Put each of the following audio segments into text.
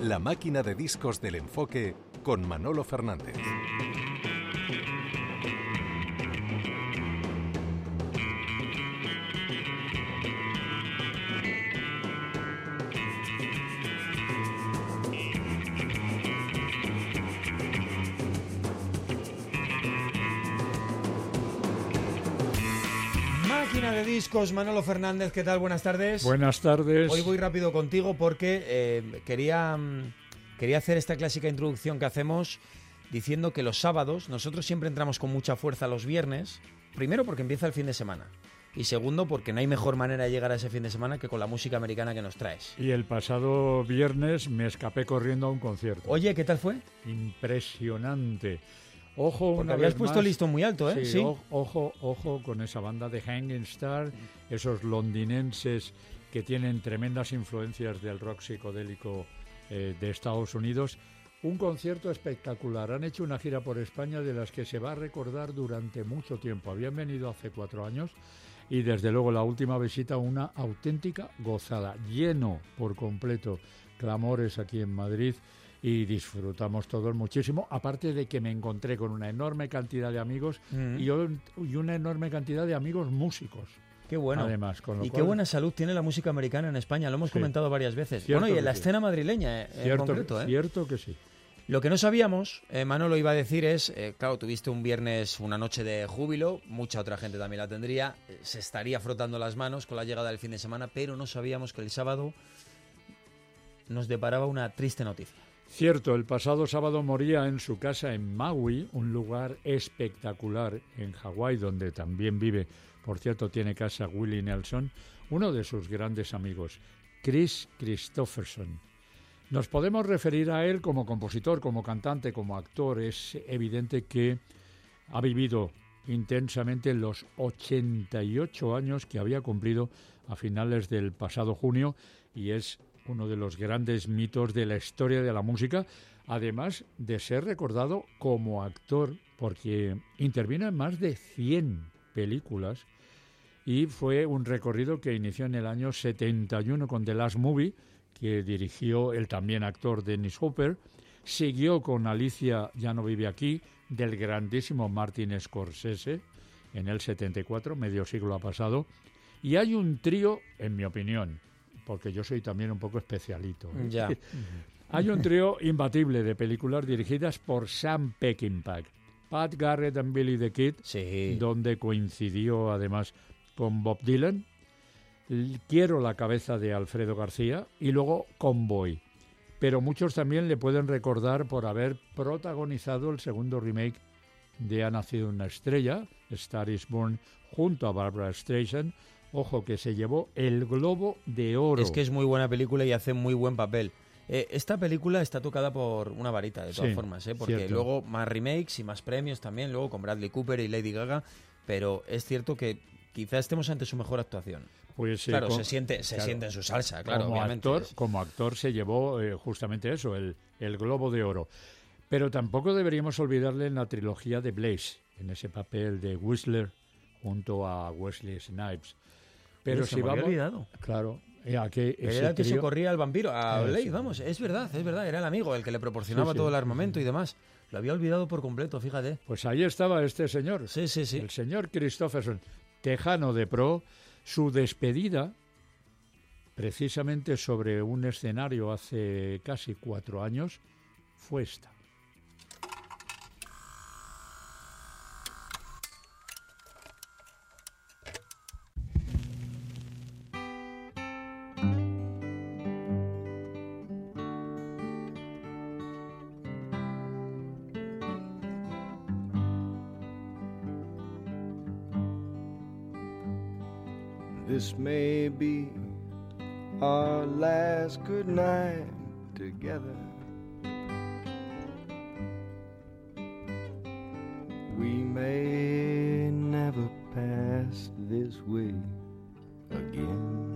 La máquina de discos del enfoque con Manolo Fernández. Máquina de discos, Manolo Fernández, ¿qué tal? Buenas tardes. Buenas tardes. Hoy voy rápido contigo porque quería hacer esta clásica introducción que hacemos diciendo que los sábados nosotros siempre entramos con mucha fuerza los viernes, primero porque empieza el fin de semana y segundo porque no hay mejor manera de llegar a ese fin de semana que con la música americana que nos traes. Y el pasado viernes me escapé corriendo a un concierto. Oye, ¿qué tal fue? Impresionante. Ojo, porque una habías vez puesto más, listón muy alto, ¿eh? Sí. Ojo con esa banda de Hanging Star, esos londinenses que tienen tremendas influencias del rock psicodélico de Estados Unidos. Un concierto espectacular. Han hecho una gira por España de las que se va a recordar durante mucho tiempo. Habían venido hace 4 años y desde luego la última visita una auténtica gozada. Lleno por completo. Clamores aquí en Madrid. Y disfrutamos todos muchísimo, aparte de que me encontré con una enorme cantidad de amigos y una enorme cantidad de amigos músicos. Qué bueno. Además, con lo y cual, qué buena salud tiene la música americana en España, lo hemos comentado varias veces. Bueno, y en la escena madrileña en concreto. Cierto que sí. Lo que no sabíamos, Manolo iba a decir es, claro, tuviste un viernes, una noche de júbilo, mucha otra gente también la tendría, se estaría frotando las manos con la llegada del fin de semana, pero no sabíamos que el sábado nos deparaba una triste noticia. Cierto, el pasado sábado moría en su casa en Maui, un lugar espectacular en Hawái, donde también vive, por cierto, tiene casa Willie Nelson, uno de sus grandes amigos, Chris Christopherson. Nos podemos referir a él como compositor, como cantante, como actor. Es evidente que ha vivido intensamente los 88 años que había cumplido a finales del pasado junio y es uno de los grandes mitos de la historia de la música, además de ser recordado como actor, porque intervino en más de 100 películas y fue un recorrido que inició en el año 71 con The Last Movie, que dirigió el también actor Dennis Hopper, siguió con Alicia ya no vive aquí, del grandísimo Martin Scorsese, en el 74, medio siglo ha pasado, y hay un trío, en mi opinión, porque yo soy también un poco especialito. Ya. Hay un trío imbatible de películas dirigidas por Sam Peckinpah, Pat Garrett and Billy the Kid, sí, donde coincidió además con Bob Dylan, Quiero la cabeza de Alfredo García y luego Convoy. Pero muchos también le pueden recordar por haber protagonizado el segundo remake de Ha nacido una estrella, Star is Born, junto a Barbra Streisand. Ojo, que se llevó el Globo de Oro. Es que es muy buena película y hace muy buen papel. Esta película está tocada por una varita, de todas formas, porque cierto. luego más remakes y más premios también, luego con Bradley Cooper y Lady Gaga, pero es cierto que quizá estemos ante su mejor actuación. Pues, claro, se siente en su salsa, claro, como obviamente. Como actor se llevó justamente eso, el Globo de Oro. Pero tampoco deberíamos olvidarle en la trilogía de Blaze, en ese papel de Whistler junto a Wesley Snipes. Pero se si me había vamos, olvidado. claro, Era el que se corría al vampiro, a Blade, vamos, es verdad, era el amigo, el que le proporcionaba todo el armamento y demás. Lo había olvidado por completo, fíjate. Pues ahí estaba este señor, Sí. el señor Christopherson, tejano de pro. Su despedida, precisamente sobre un escenario hace casi 4 años, fue esta. This may be our last good night together. We may never pass this way again.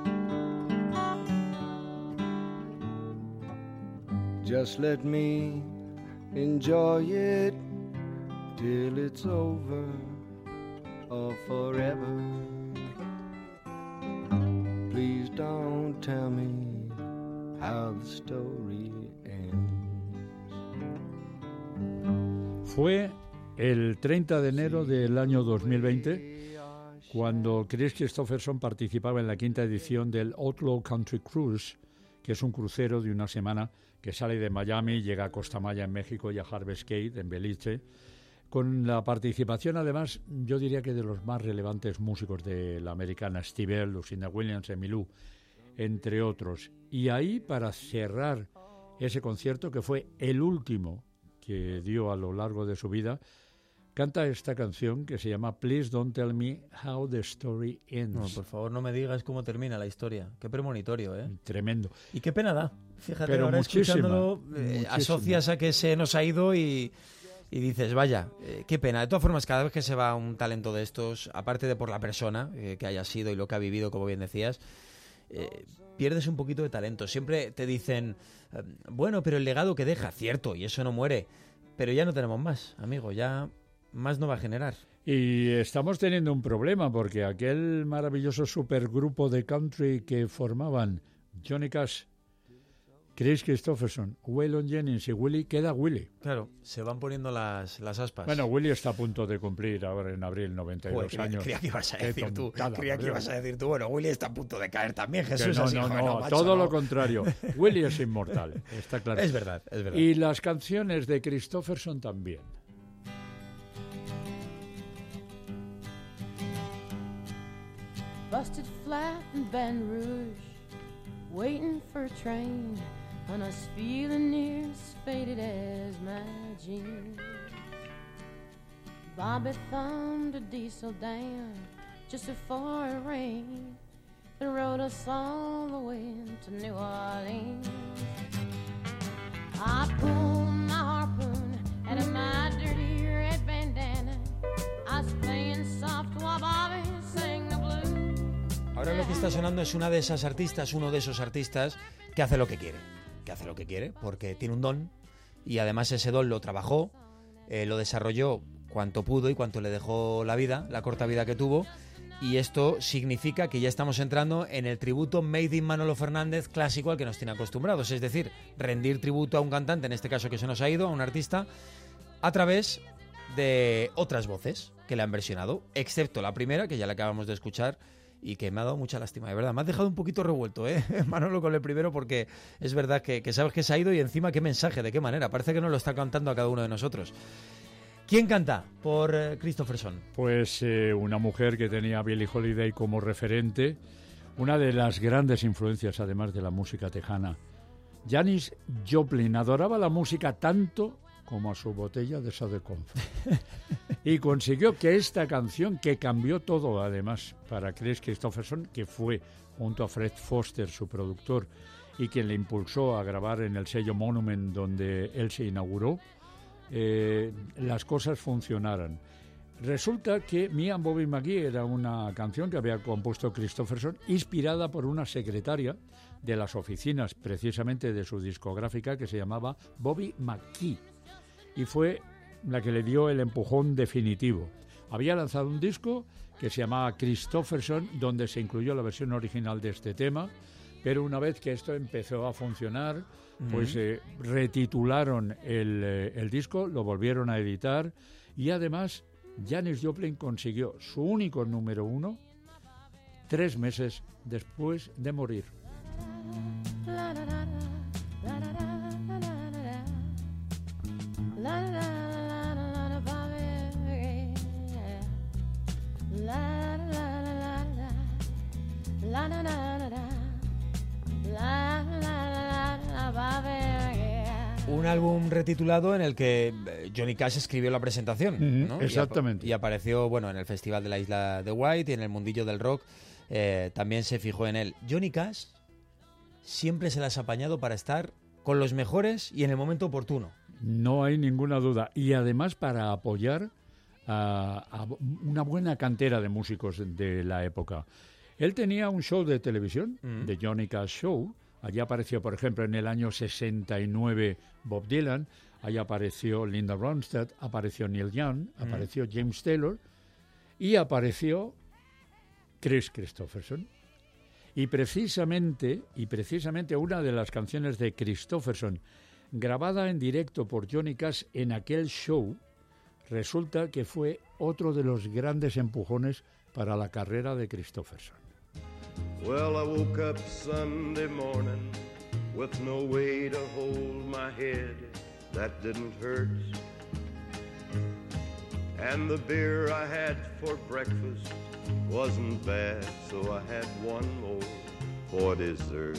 Just let me enjoy it till it's over or forever. Please don't tell me how the story ends. Fue el 30 de enero del año 2020 cuando Chris Christopherson participaba en la 5ª edición del Outlaw Country Cruise, que es un crucero de una semana que sale de Miami, llega a Costa Maya en México y a Harvest Cape en Belice, con la participación además, yo diría que de los más relevantes músicos de la americana, Steve Earle, Lucinda Williams, Emmylou, entre otros. Y ahí, para cerrar ese concierto, que fue el último que dio a lo largo de su vida, canta esta canción que se llama Please Don't Tell Me How the Story Ends. No, por favor, no me digas cómo termina la historia. Qué premonitorio, ¿eh? Tremendo. Y qué pena da. Fíjate, pero ahora escuchándolo, muchísima. asocias a que se nos ha ido y dices, vaya, qué pena. De todas formas, cada vez que se va un talento de estos, aparte de por la persona que haya sido y lo que ha vivido, como bien decías, pierdes un poquito de talento. Siempre te dicen, bueno, pero el legado que deja, cierto, y eso no muere, pero ya no tenemos más, amigo, ya más no va a generar. Y estamos teniendo un problema porque aquel maravilloso supergrupo de country que formaban Johnny Cash, Chris Christopherson, Waylon Jennings y Willie, queda Willie. Claro, se van poniendo las aspas. Bueno, Willie está a punto de cumplir ahora en abril 92 años. Creía que ibas a decir tú. Tontada, Creía que ibas a decir tú. Bueno, Willie está a punto de caer también, Jesús. No, así, no, bueno, no, macho, todo no. lo contrario. Willie es inmortal, está claro. Es verdad, es verdad. Y las canciones de Christopherson también. Busted flat in Baton Rouge, waiting for a train, and I was feeling near as faded as my jeans. Bobby thumbed a diesel down just before it rained, and rode us all the way to New Orleans. I pulled my harpoon out of my dirty red bandana. I was playing soft while Bobby sang the blues. Ahora lo que está sonando es una de esas artistas, uno de esos artistas que hace lo que quiere. Que hace lo que quiere porque tiene un don y además ese don lo trabajó, lo desarrolló cuanto pudo y cuanto le dejó la vida, la corta vida que tuvo. Y esto significa que ya estamos entrando en el tributo Made in Manolo Fernández clásico al que nos tiene acostumbrados. Es decir, rendir tributo a un cantante, en este caso que se nos ha ido, a un artista, a través de otras voces que le han versionado, excepto la primera, que ya la acabamos de escuchar, y que me ha dado mucha lástima, de verdad. Me has dejado un poquito revuelto, Manolo, con el primero, porque es verdad que sabes que se ha ido y encima qué mensaje, de qué manera. Parece que nos lo está cantando a cada uno de nosotros. ¿Quién canta por Christopherson? Pues una mujer que tenía a Billie Holiday como referente, una de las grandes influencias, además de la música tejana. Janis Joplin adoraba la música tanto como a su botella de Eau de Comfort. Y consiguió que esta canción, que cambió todo además para Chris Christopherson, que fue junto a Fred Foster, su productor, y quien le impulsó a grabar en el sello Monument donde él se inauguró, las cosas funcionaran. Resulta que Me and Bobby McGee era una canción que había compuesto Christopherson, inspirada por una secretaria de las oficinas precisamente de su discográfica que se llamaba Bobby McGee, y fue la que le dio el empujón definitivo. Había lanzado un disco que se llamaba Christopherson, donde se incluyó la versión original de este tema, pero una vez que esto empezó a funcionar, pues retitularon el disco, lo volvieron a editar, y además Janis Joplin consiguió su único número 1 3 meses después de morir. Un álbum retitulado en el que Johnny Cash escribió la presentación, ¿no? Exactamente. Y apareció, bueno, en el Festival de la Isla de White y en el mundillo del rock también se fijó en él. Johnny Cash siempre se las ha apañado para estar con los mejores y en el momento oportuno. No hay ninguna duda. Y además para apoyar a una buena cantera de músicos de la época. Él tenía un show de televisión, The Johnny Cash Show. Allí apareció, por ejemplo, en el año 69 Bob Dylan, allí apareció Linda Ronstadt, apareció Neil Young, apareció James Taylor y apareció Chris Christopherson. Y precisamente una de las canciones de Kristofferson, grabada en directo por Johnny Cash en aquel show, resulta que fue otro de los grandes empujones para la carrera de Kristofferson. Well, I woke up Sunday morning with no way to hold my head that didn't hurt. And the beer I had for breakfast wasn't bad, so I had one more for dessert.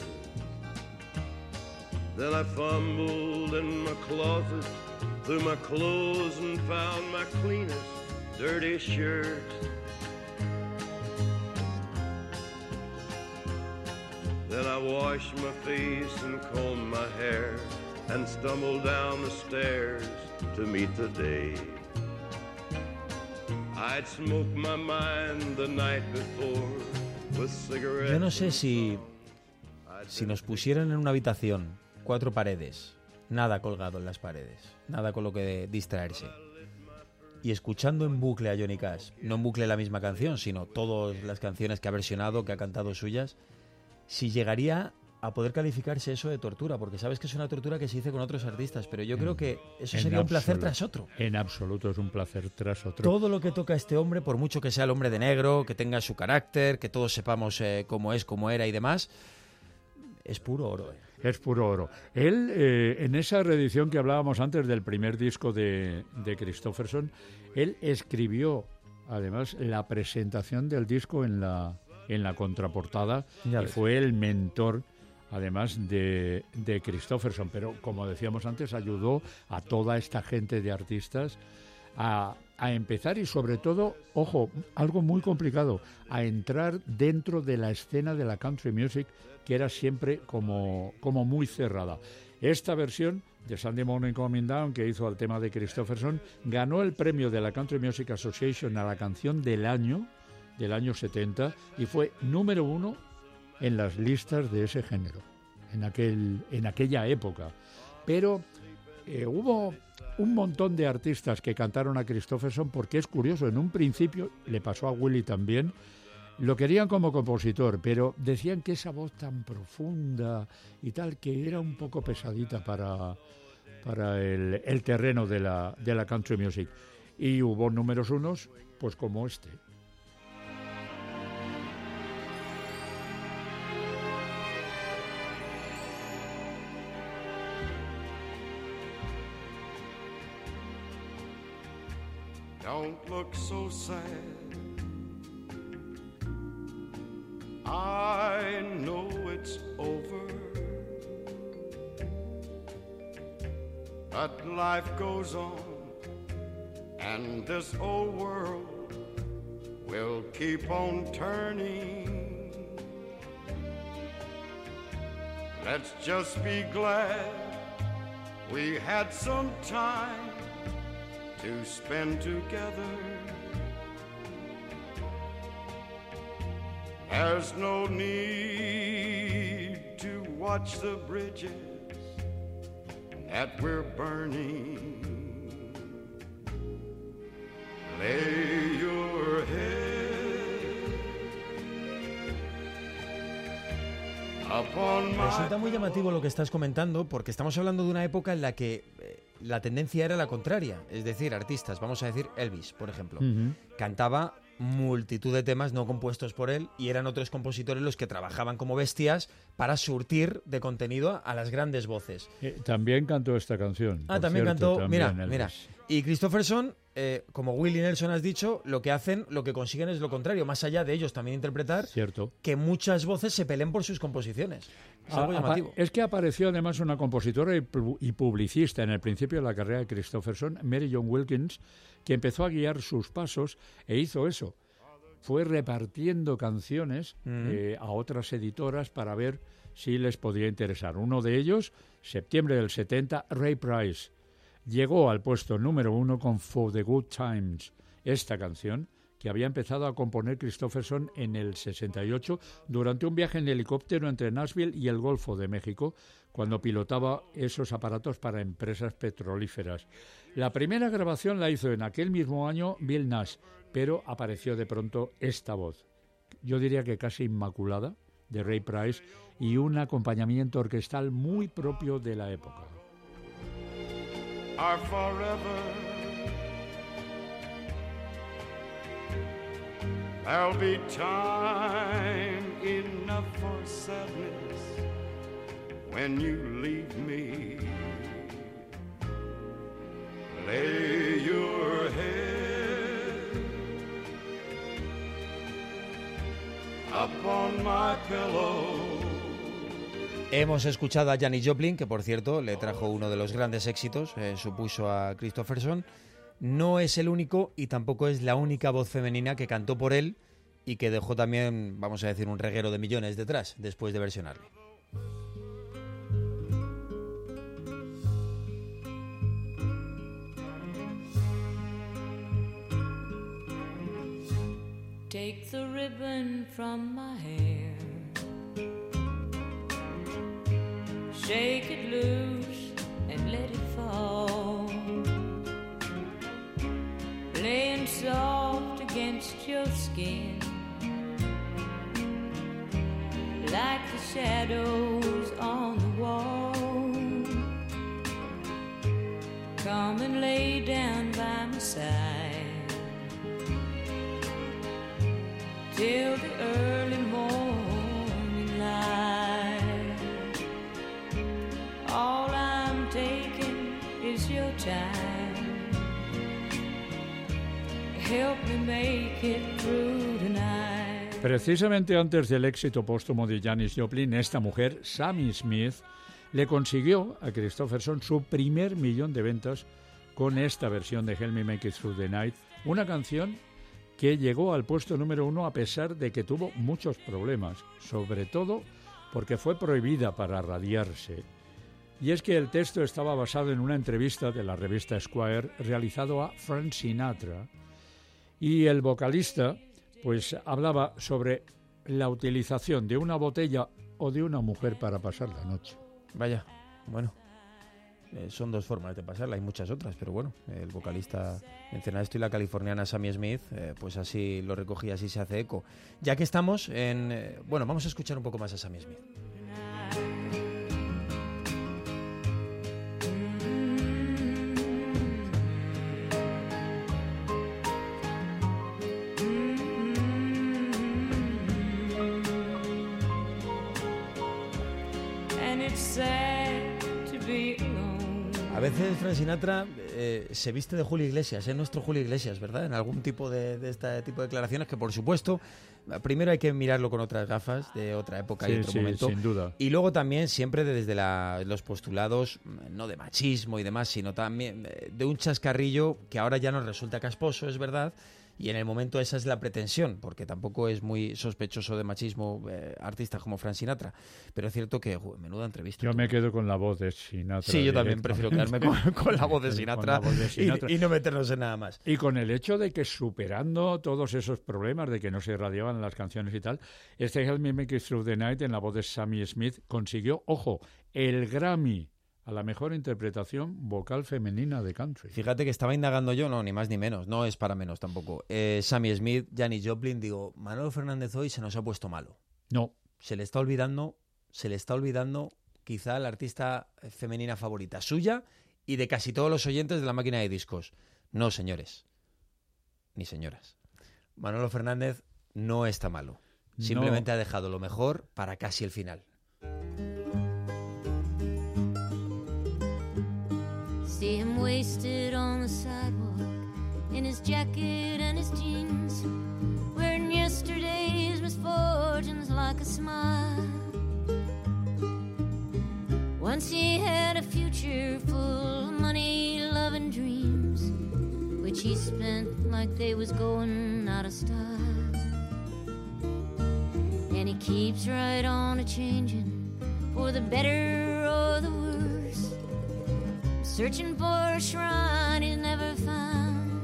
Then I fumbled in my closet through my clothes and found my cleanest dirty shirt. Then I washed my face and combed my hair and stumbled down the stairs to meet the day. I'd smoked my mind the night before with cigarettes. Yo no sé si nos pusieran en una habitación 4 paredes, nada colgado en las paredes, nada con lo que distraerse, y escuchando en bucle a Johnny Cash, no en bucle la misma canción, sino todas las canciones que ha versionado, que ha cantado suyas, si llegaría a poder calificarse eso de tortura, porque sabes que es una tortura que se dice con otros artistas, pero yo creo que eso sería un placer tras otro. En absoluto es un placer tras otro. Todo lo que toca este hombre, por mucho que sea el hombre de negro, que tenga su carácter, que todos sepamos cómo es, cómo era y demás, es puro oro. Es puro oro. Él, en esa reedición que hablábamos antes del primer disco de Kristofferson, él escribió, además, la presentación del disco en la contraportada, y fue el mentor, además, de Kristofferson. Pero, como decíamos antes, ayudó a toda esta gente de artistas a empezar y, sobre todo, ojo, algo muy complicado, a entrar dentro de la escena de la country music, que era siempre como muy cerrada. Esta versión de Sunday Morning Coming Down, que hizo al tema de Kristofferson, ganó el premio de la Country Music Association a la canción del año 70, y fue número 1 en las listas de ese género, en aquella época. Pero hubo un montón de artistas que cantaron a Kristofferson, porque es curioso, en un principio, le pasó a Willie también, lo querían como compositor, pero decían que esa voz tan profunda y tal, que era un poco pesadita para el terreno de la country music. Y hubo números 1, pues como este. Don't look so sad. I know it's over, but life goes on, and this old world will keep on turning. Let's just be glad we had some time to spend together. There's no need to watch the bridges that we're burning. Lay your head upon my... Resulta muy llamativo lo que estás comentando, porque estamos hablando de una época en la que la tendencia era la contraria. Es decir, artistas, vamos a decir Elvis, por ejemplo, cantaba multitud de temas no compuestos por él, y eran otros compositores los que trabajaban como bestias para surtir de contenido a las grandes voces. También cantó esta canción. También cantó. Mira. Y Kristofferson, como Willie Nelson has dicho, lo que consiguen es lo contrario, más allá de ellos también interpretar, cierto, que muchas voces se peleen por sus composiciones. Es algo llamativo. Es que apareció además una compositora y publicista en el principio de la carrera de Kristofferson, Mary John Wilkins, que empezó a guiar sus pasos e hizo eso. Fue repartiendo canciones a otras editoras para ver si les podía interesar. Uno de ellos, septiembre del 70, Ray Price. Llegó al puesto número 1 con For the Good Times, esta canción que había empezado a componer Kristofferson en el 68 durante un viaje en helicóptero entre Nashville y el Golfo de México, cuando pilotaba esos aparatos para empresas petrolíferas. La primera grabación la hizo en aquel mismo año Bill Nash, pero apareció de pronto esta voz, yo diría que casi inmaculada, de Ray Price y un acompañamiento orquestal muy propio de la época. Are forever. There'll be time enough for sadness when you leave me. Lay your head upon my pillow. Hemos escuchado a Janis Joplin, que por cierto le trajo uno de los grandes éxitos, supuso a Kristofferson. No es el único y tampoco es la única voz femenina que cantó por él y que dejó también, vamos a decir, un reguero de millones detrás después de versionarle. Take the ribbon from my hair, shake it loose and let it fall, laying soft against your skin, like the shadows on the wall. Come and lay down by my side till the early morning light. All I'm taking is your time. Help me make it through tonight. Precisamente antes del éxito póstumo de Janis Joplin, esta mujer, Sammy Smith, le consiguió a Kristofferson su primer millón de ventas con esta versión de Help Me Make It Through the Night, una canción que llegó al puesto número 1 a pesar de que tuvo muchos problemas, sobre todo porque fue prohibida para radiarse. Y es que el texto estaba basado en una entrevista de la revista Esquire realizado a Frank Sinatra, y el vocalista pues hablaba sobre la utilización de una botella o de una mujer para pasar la noche. Vaya, bueno, son dos formas de pasarla, hay muchas otras, pero bueno, el vocalista menciona esto y la californiana Sammy Smith, pues así lo recogía, así se hace eco. Ya que estamos en... bueno, vamos a escuchar un poco más a Sammy Smith. A veces Frank Sinatra se viste de Julio Iglesias, nuestro Julio Iglesias, ¿verdad? En algún tipo de este tipo de declaraciones que, por supuesto, primero hay que mirarlo con otras gafas de otra época y otro momento. Sin duda. Y luego también siempre desde los postulados, no de machismo y demás, sino también de un chascarrillo que ahora ya nos resulta casposo, es verdad. Y en el momento esa es la pretensión, porque tampoco es muy sospechoso de machismo artistas como Frank Sinatra. Pero es cierto que, menuda entrevista. Yo me quedo con la voz de Sinatra. Sí, yo también prefiero quedarme con la voz de Sinatra, y no meternos en nada más. Y con el hecho de que superando todos esos problemas de que no se radiaban las canciones y tal, este Help Me Make It Through the Night en la voz de Sammy Smith consiguió, ojo, el Grammy a la mejor interpretación vocal femenina de country. Fíjate que estaba indagando yo, no, ni más ni menos, no es para menos tampoco. Sammy Smith, Janis Joplin, digo, Manolo Fernández hoy se nos ha puesto malo. No. Se le está olvidando quizá la artista femenina favorita suya y de casi todos los oyentes de la máquina de discos. No, señores, ni señoras. Manolo Fernández no está malo. Simplemente ha dejado lo mejor para casi el final. See him wasted on the sidewalk in his jacket and his jeans, wearing yesterday's misfortunes like a smile. Once he had a future full of money, love and dreams, which he spent like they was going out of style. And he keeps right on a-changing for the better or the worse, searching for a shrine he's never found,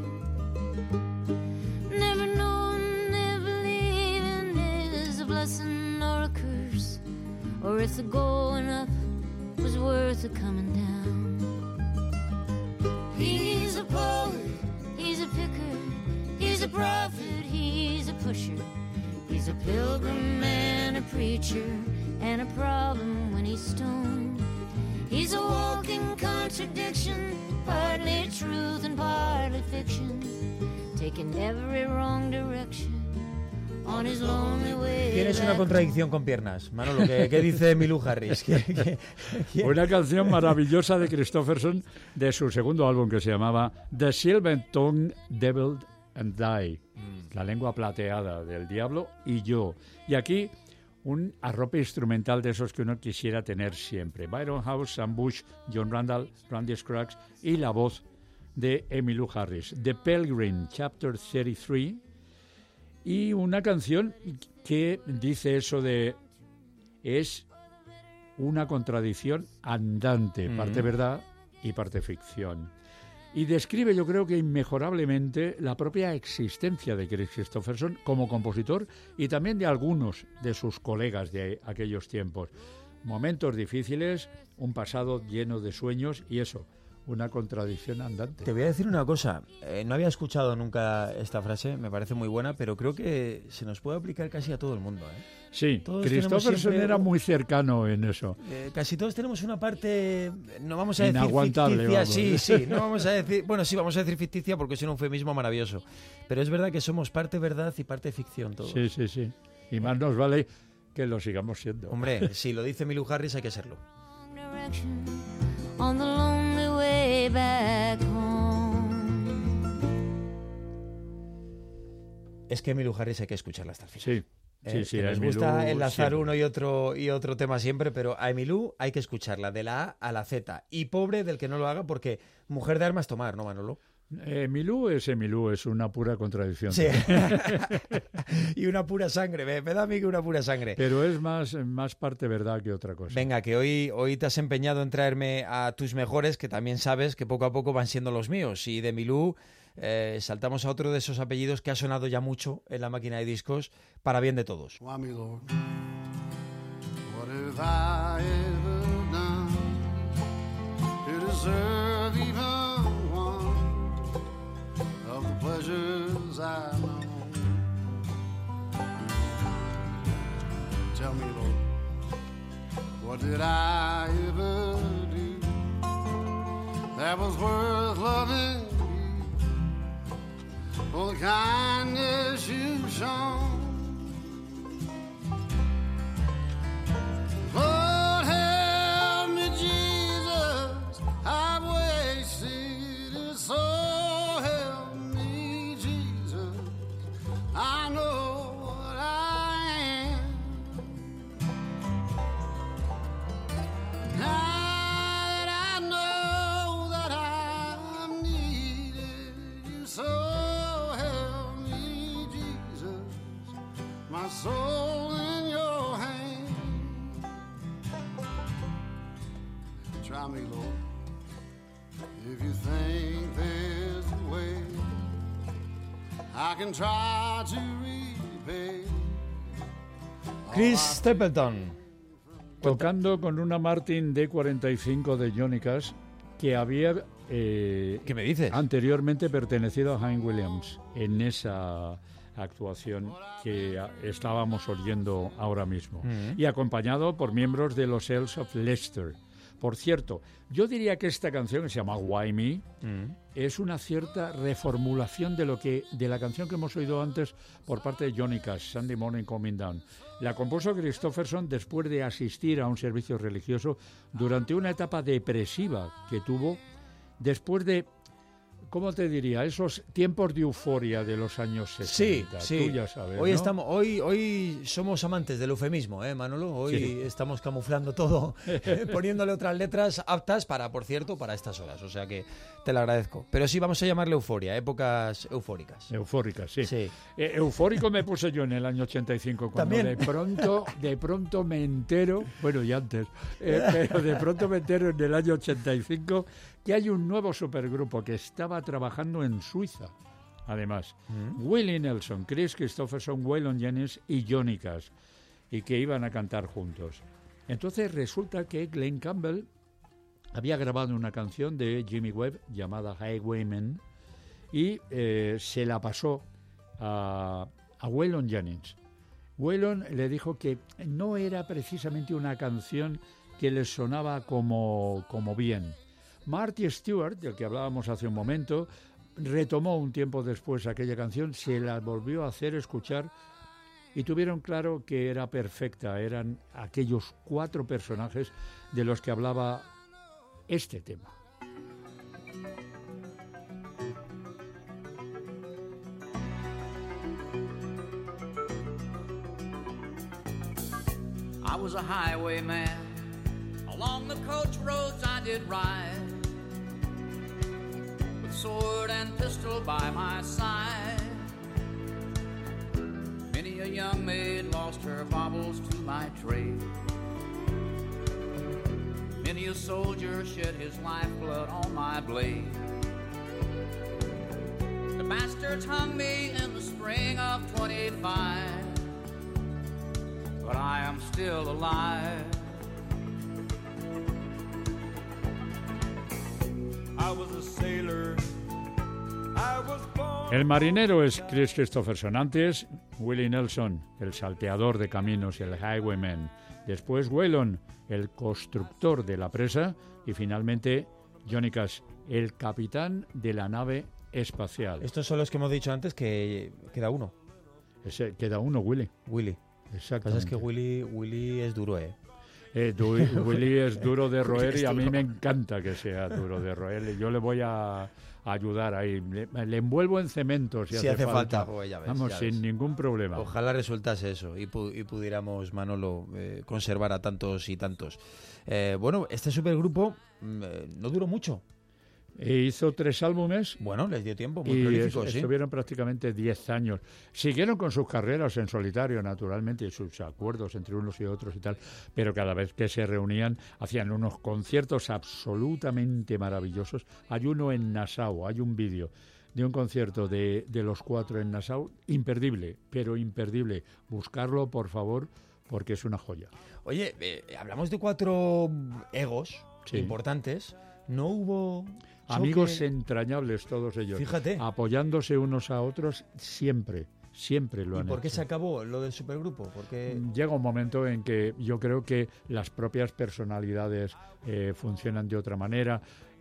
never knowing if believing is a blessing or a curse, or if the going up was worth the coming down. He's a poet, he's a picker, he's a prophet, he's a pusher, He's a pilgrim and a preacher and a problem when he's stoned. He's a walking contradiction, partly truth and partly fiction, taking every wrong direction on his lonely way. Tienes una contradicción con piernas, Manolo. ¿Qué dice Emmylou Harris? Una canción maravillosa de Kristofferson de su segundo álbum que se llamaba The Silver Tongue Devil and I, la lengua plateada del diablo y yo. Y aquí un arrope instrumental de esos que uno quisiera tener siempre. Byron House, Sam Bush, John Randall, Randy Scruggs y la voz de Emmylou Harris. The Pilgrim, Chapter 33, y una canción que dice eso de es una contradicción andante, parte verdad y parte ficción. Y describe, yo creo que inmejorablemente, la propia existencia de Kris Kristofferson como compositor y también de algunos de sus colegas de aquellos tiempos. Momentos difíciles, un pasado lleno de sueños y eso, una contradicción andante. Te voy a decir una cosa, no había escuchado nunca esta frase, me parece muy buena, pero creo que se nos puede aplicar casi a todo el mundo, ¿eh? Sí, Todos Kristofferson era muy cercano en eso. Casi todos tenemos una parte, no vamos a decir inaguantable, ficticia, vamos. sí, no vamos a decir, bueno, sí, vamos a decir ficticia porque es un eufemismo maravilloso, pero es verdad que somos parte verdad y parte ficción todos. Sí, y más nos vale que lo sigamos siendo. Hombre, si lo dice Emmylou Harris hay que serlo. On the lonely way back home. Es que Emmylou Harris hay que escucharla hasta el final. Sí. Sí, que nos Emmylou gusta enlazar siempre. uno y otro tema siempre, pero a Emmylou hay que escucharla de la A a la Z. Y pobre del que no lo haga, porque mujer de armas tomar, ¿no, Manolo? Emmylou es una pura contradicción. Sí. Y una pura sangre, me da a mí que una pura sangre. Pero es más parte verdad que otra cosa. Venga, que hoy te has empeñado en traerme a tus mejores, que también sabes que poco a poco van siendo los míos. Y de Emmylou saltamos a otro de esos apellidos que ha sonado ya mucho en la máquina de discos, para bien de todos. Why, me Lord, what have I ever done to deserve even one of the pleasures I know? Tell me, Lord, what did I ever do that was worth loving you for the kindness you've shown? Lord, help me, Jesus, I've wasted it, so help me, Jesus, I know what I am. Now that I know that I've needed you, so help me, Jesus, my soul in your hands. Try me, Lord, if you think there's a way I can try to repay. Chris Stapleton. Tocando con una Martin D45 de Johnny Cash que había ¿Qué me dices? anteriormente pertenecido a Hank Williams en esa actuación que estábamos oyendo ahora mismo, y acompañado por miembros de los Hells of Leicester. Por cierto, yo diría que esta canción, que se llama Why Me, es una cierta reformulación de la canción que hemos oído antes por parte de Johnny Cash, Sunday Morning Coming Down. La compuso Kristofferson después de asistir a un servicio religioso durante una etapa depresiva que tuvo después de, ¿cómo te diría?, esos tiempos de euforia de los años 60. Sí. Tú ya sabes, Hoy ¿no? hoy somos amantes del eufemismo, Manolo. Hoy estamos camuflando todo, poniéndole otras letras aptas por cierto, para estas horas. O sea que te lo agradezco. Pero sí, vamos a llamarle euforia, épocas eufóricas. Eufóricas, sí. Sí. Eufórico me puse yo en el año 85, cuando ¿También? de pronto me entero, bueno, y antes, pero de pronto me entero en el año 85 que hay un nuevo supergrupo que estaba trabajando en Suiza, además. Willie Nelson, Kris Kristofferson, Waylon Jennings y Johnny Cash, y que iban a cantar juntos. Entonces resulta que Glenn Campbell había grabado una canción de Jimmy Webb llamada Highwayman y se la pasó a Waylon Jennings. Waylon le dijo que no era precisamente una canción que les sonaba como bien. Marty Stewart, del que hablábamos hace un momento, retomó un tiempo después aquella canción, se la volvió a hacer escuchar y tuvieron claro que era perfecta. Eran aquellos 4 personajes de los que hablaba este tema. I was a highwayman. Along the coach roads I did ride, with sword and pistol by my side. Many a young maid lost her baubles to my trade. Many a soldier shed his lifeblood on my blade. The bastards hung me in the spring of 25, but I am still alive. El marinero es Chris Christopherson. Antes, Willie Nelson, el salteador de caminos, el highwayman. Después, Waylon, el constructor de la presa. Y finalmente, Johnny Cash, el capitán de la nave espacial. Estos son los que hemos dicho antes, que queda uno. Queda uno, Willie. Willie. Exactamente. Lo que pasa es que Willie es duro, Willie es duro de roer y a mí duro. me encanta que sea duro de roer. Yo le voy a ayudar ahí. Le envuelvo en cemento si hace falta. Pues ya ves, Vamos, ya sin ves. ningún problema. Ojalá resultase eso y pudiéramos, Manolo, conservar a tantos y tantos. Bueno, este supergrupo no duró mucho. Hizo 3 álbumes. Bueno, les dio tiempo, muy Y prolíficos, ¿sí? estuvieron prácticamente 10 años. Siguieron con sus carreras en solitario, naturalmente, y sus acuerdos entre unos y otros y tal, pero cada vez que se reunían hacían unos conciertos absolutamente maravillosos. Hay uno en Nassau, hay un vídeo de un concierto de los 4 en Nassau, imperdible, pero imperdible. Buscarlo, por favor, porque es una joya. Oye, hablamos de 4 egos Sí. importantes. No hubo... Amigos choque. entrañables todos ellos. Fíjate. Apoyándose unos a otros siempre lo ¿Y han por qué hecho. se acabó lo del supergrupo? Porque Llega un momento en que yo creo que las propias personalidades funcionan de otra manera.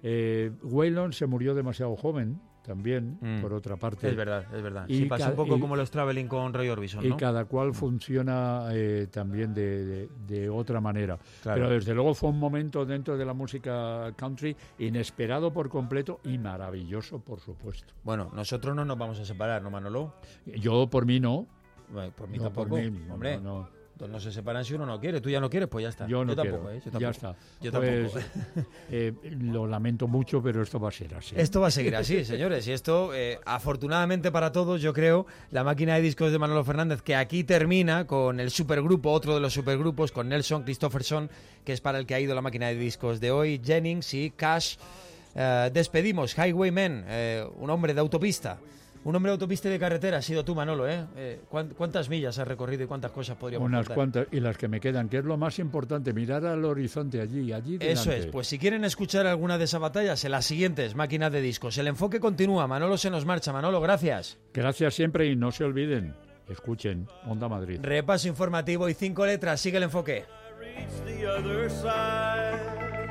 Waylon se murió demasiado joven también, por otra parte. es verdad. Y Sí, pasó un poco y- como los Traveling con Roy Orbison, Y ¿no? cada cual funciona también de otra manera. Claro. Pero desde luego fue un momento dentro de la música country inesperado por completo y maravilloso, por supuesto. Bueno, nosotros no nos vamos a separar, ¿no, Manolo? Yo por mí no. Bueno, por mí No, tampoco. por mí, Hombre, no. dos no se separan si uno no quiere. Tú ya no quieres, pues ya está. Yo no tampoco, quiero. Yo tampoco. Ya está. Yo Pues, tampoco. lo lamento mucho, pero esto va a ser así. Esto va a seguir así, señores. Y esto, afortunadamente para todos, yo creo, la máquina de discos de Manolo Fernández, que aquí termina con el supergrupo, otro de los supergrupos, con Nelson Christopherson, que es para el que ha ido la máquina de discos de hoy, Jennings y Cash. Despedimos, Highwayman, un hombre de autopista. Un hombre de autopista y de carretera has sido tú, Manolo, ¿eh? ¿Cuántas millas has recorrido y cuántas cosas podríamos Unas contar? cuantas, y las que me quedan, que es lo más importante, mirar al horizonte allí delante. Eso es, pues si quieren escuchar alguna de esas batallas, en las siguientes máquinas de discos. El enfoque continúa, Manolo se nos marcha. Manolo, gracias. Gracias siempre y no se olviden, escuchen Onda Madrid. Repaso informativo y 5 letras, sigue el enfoque. Reach the other side.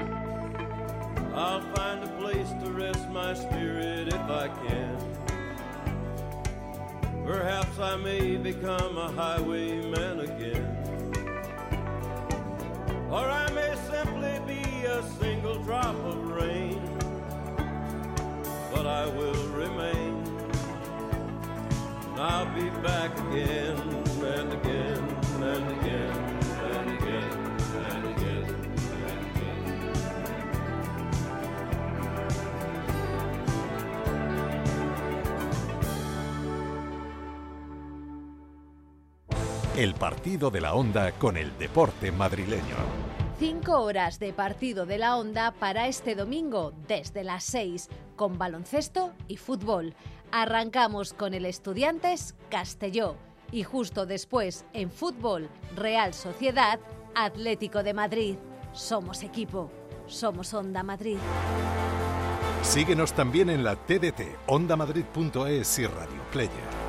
I'll find a place to rest my spirit if I can. Perhaps I may become a highwayman again. Or I may simply be a single drop of rain. But I will remain. And I'll be back again and again and again and again and again and again. El partido de la Onda con el deporte madrileño. 5 horas de partido de la Onda para este domingo desde las 6, con baloncesto y fútbol. Arrancamos con el Estudiantes Castelló y justo después en fútbol Real Sociedad Atlético de Madrid. Somos equipo, somos Onda Madrid. Síguenos también en la TDT, ondamadrid.es y Radio Player.